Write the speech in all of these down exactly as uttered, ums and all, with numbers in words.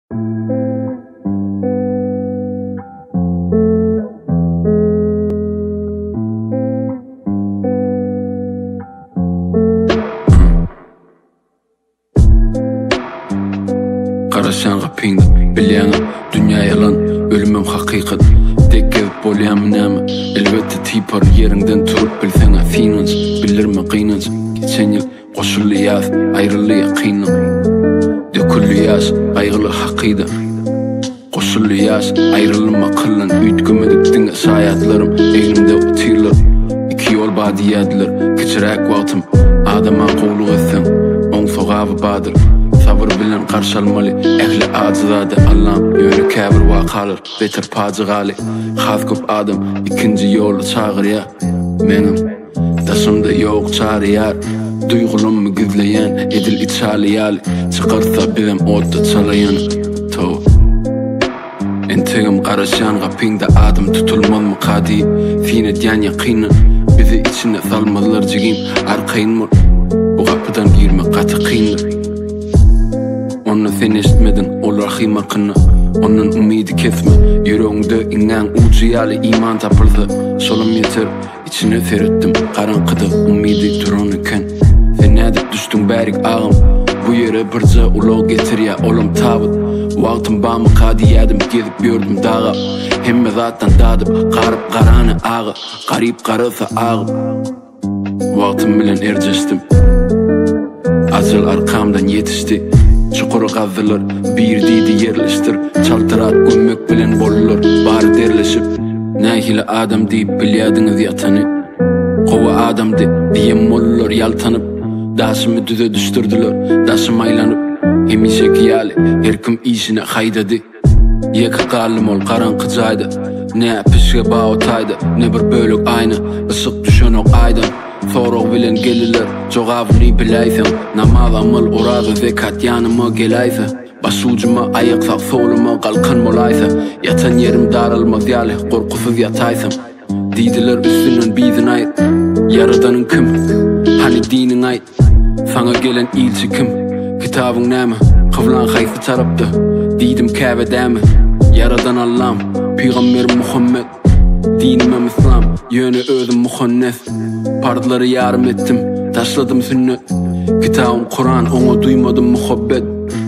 Karaşan kapıydı, bilyana, dünya yalan, ölümüm hakikat. Tek gezip bolyamı näme, elbette tipar yerinden turup bilsene finans, bilirme kıynans. Geçen yıl koşullu yaz, ayrılı yakinen. Döküllü yaz, ayrılı hakıydı. Koşullu yaz, ayrılma kıllan, üytgümedik dinge sayatlarım, eynimde utirler. İki yol badiyadiler, geçirek vaktim, adama qoğluq etsen, on soğabı badır. Sabır bilen karşalmalı, ehli acızadı Allah'ım yönü kəbir vakalır, beter pacı gali. Xaz köp adam, ikinci yolu çağır ya. Menim, daşımda yok çağrı yar. Duygulumu gizleyen, edil içali yali. Çıkarsa bizim odda çalayan. To entegim karaşan kapında adım tutulmaz mı kadi. Fine diyen yakinen, bizi içine salmalılar cigim. Arkayın mı, bu kapıdan girme katı kıyındır. Onu sen eşitmedin, olar hıymakını. Onun umidi kesme, yüreğinde inen ucu yali iman tapıldı. Solum yeter, içine serettim, karanqıda umidi duran iken. Sen edip düştün berik ağım, bu yere birce ulağı getir ya olum tabıt. Vaktim bağımı kadiyedim, gezip gördüm dağa. Hemme zaten dadıp, qarıp qaranı ağı, garip qarısa ağı. Vaktim bilen erceştim, acıl arkamdan yetişti. Çukur gazılır, bir didi yerleştir. Çaltırat gömmek bilen bolulur, bari derleşip. Nahili adam deyip bilyadınız yatanı. Kova adam de, diyem olulur yaltanıp. Daşımı düze düştürdüler, daşım aylanıp. Hemişek yali, her kim işine haydadı. Yeka kalım ol, karanqı cayda. Ne pişke bağ tayda, ne bir bölük ayna. Isık düşen ok aydan. Soruq bilen geliler, cogabını bilaysan. Namaz amal uradı zekat yanıma gelaysa. Başucuma ayaksa, soluma kalkan molaysa. Yatan yerim daralmaz yali, korkusuz yataysam. Didiler üstünün bizin ayet. Yaradanın kim? Hani dinin ayet. Sana gelen ilçi kim? Kitabın näme? Kıvlan hayfı taraptı. Didim Kabe däme. Yaradan Allah'ım, Peygamber Muhammed. Dinimem İslam, yönü özüm muhannes. Pardıları yarım ettim, taşladım sünnet. Kitabım Kur'an, onu duymadım muhabbet.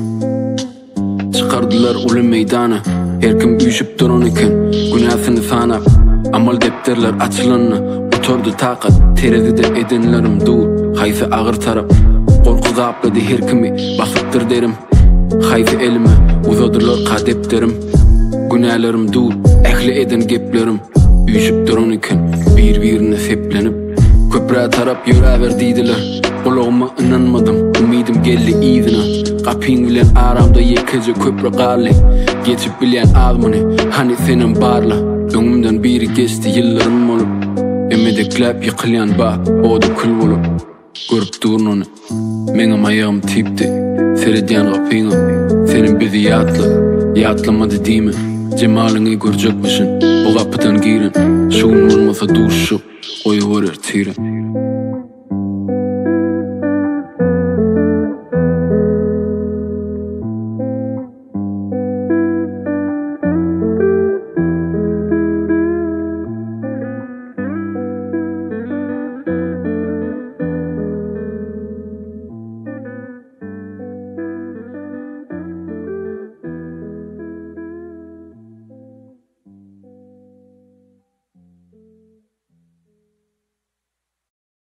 Çıkardılar ulu meydana, her kim üşüp duran iken. Günahsını sanap, amal defterler açılanına. Oturdu takat, terazide edenlerim dur. Haysi ağır tarap, korku zapladı her kimi. Basıptır derim, haysi elime. Uzadılar ka defterim. Günahlarım dur, ehli eden geplerim. Üşüp duran iken, bir birine seplenip. Köprü tarap yörever deydiler. Kulağıma inanmadım, umidim geldi izine. Kapın bilen aramda yekece köprü gali. Geçip bilen admını, hani senin barla. Önümden biri geçti yıllarım olup. Emedekläp yıkılyan ba, odu kül bolup. Görüp durun onu, menim ayağım tipti. Seredyan kapına, senin bizi yatla. Yatlamadı değil mi? Cemalini görecekmişsin, bu kapıdan girin. Şuun olmasa duşu, koyu verir tirin.